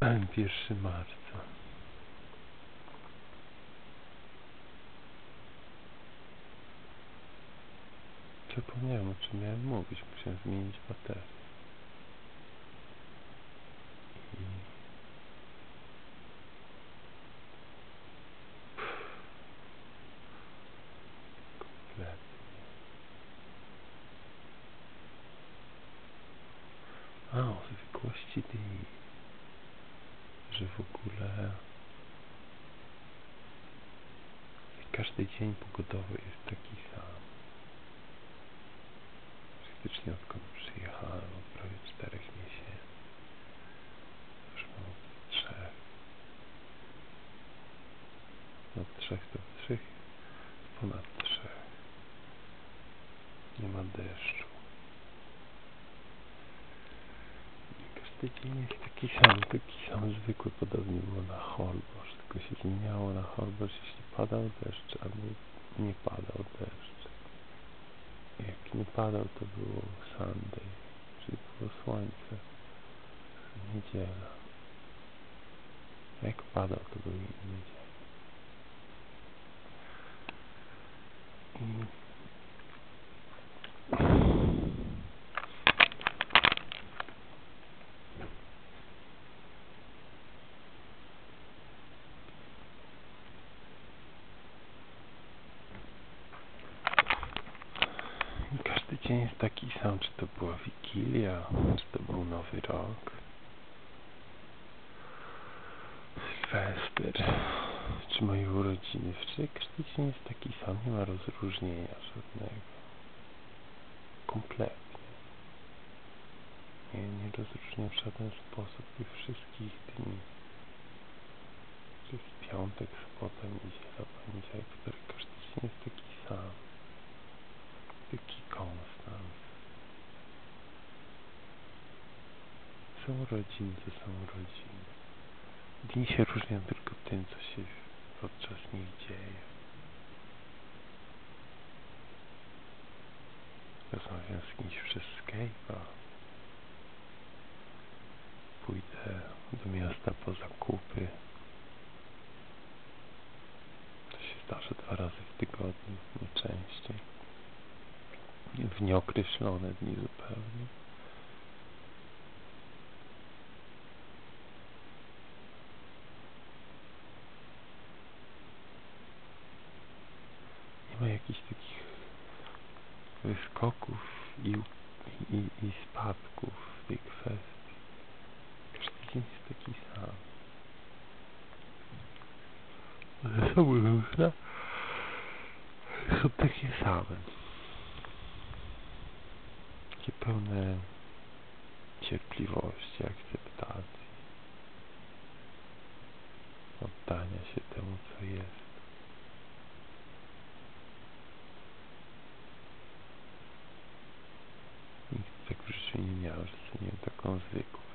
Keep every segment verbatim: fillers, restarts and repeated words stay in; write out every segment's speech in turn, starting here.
pierwszego marca. Zapomniałem, o czym miałem mówić. Musiałem zmienić baterię. I... kompletnie. A, o zwykłości tej... że w ogóle... każdy dzień pogodowy jest taki sam. Praktycznie odkąd przyjechałem od prawie czterech miesięcy. Już mam od trzech. Od trzech to trzech. Ponad trzech. Nie ma deszczu. I każdy dzień jest taki sam, taki sam zwykły. Podobnie było na Holbox, tylko się zmieniało na Holbox, jeśli padał deszcz albo nie padał deszcz. Jak nie padał, to było Sunday, czyli było słońce, niedziela. A jak padał, to był inny dzień. I każdy dzień jest taki sam, czy to była Wigilia, czy to był Nowy Rok, Sylwester, czy moje urodziny. Wtedy każdy dzień jest taki sam, nie ma rozróżnienia żadnego. Kompletnie. Nie, nie rozróżniam w żaden sposób tych wszystkich dni. To jest piątek, sobota, niedziela, poniedziałek, który każdy dzień jest taki sam. Taki konstans. Są urodziny, to są urodziny. Dni się różnią tylko tym, co się podczas nich dzieje. Rozmawiam z kimś przez Skype'a. Pójdę do miasta po zakupy. To się zdarzy dwa razy w tygodniu, nie częściej. W nieokreślone dni zupełnie. Nie ma jakichś takich wyskoków i, i, i spadków w tej kwestii. Każdy dzień jest taki sam. Ale są różne. Są takie same. Takie pełne cierpliwości, akceptacji, oddania się temu, co jest. Nikt tak w życiu nie miał, że ceniłem taką zwykłość.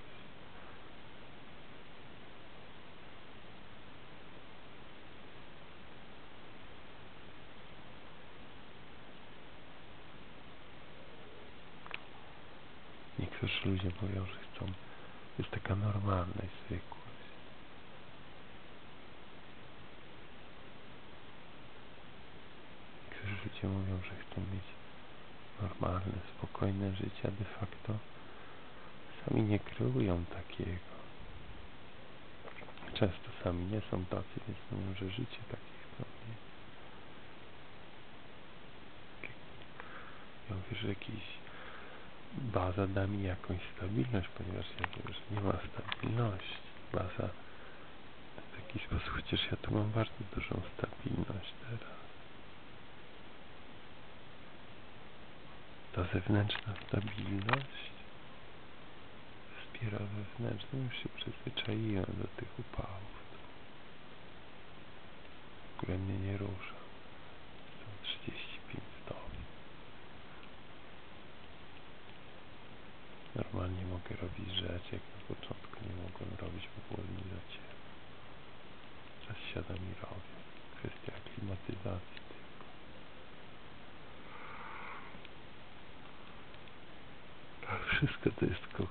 Niektórzy ludzie mówią, że chcą, jest taka normalność, zwykłość. Niektórzy ludzie mówią, że chcą mieć normalne, spokojne życie, a de facto sami nie kreują takiego. Często sami nie są tacy, więc mówią, że życie takie chcą mieć. Ja mówię, że jakiś baza da mi jakąś stabilność, ponieważ ja wiem, że nie ma stabilności. Baza w taki sposób, chociaż ja tu mam bardzo dużą stabilność teraz. Ta zewnętrzna stabilność wspiera wewnętrzną. Już się przyzwyczaiłem do tych upałów. W ogóle mnie nie rusza. Są trzydzieści pięć stopni. Normalnie mogę robić rzeczy, jak na początku nie mogłem robić, bo było mi za ciepło. Teraz siadam i robię. Kwestia aklimatyzacji tylko. A wszystko to jest tylko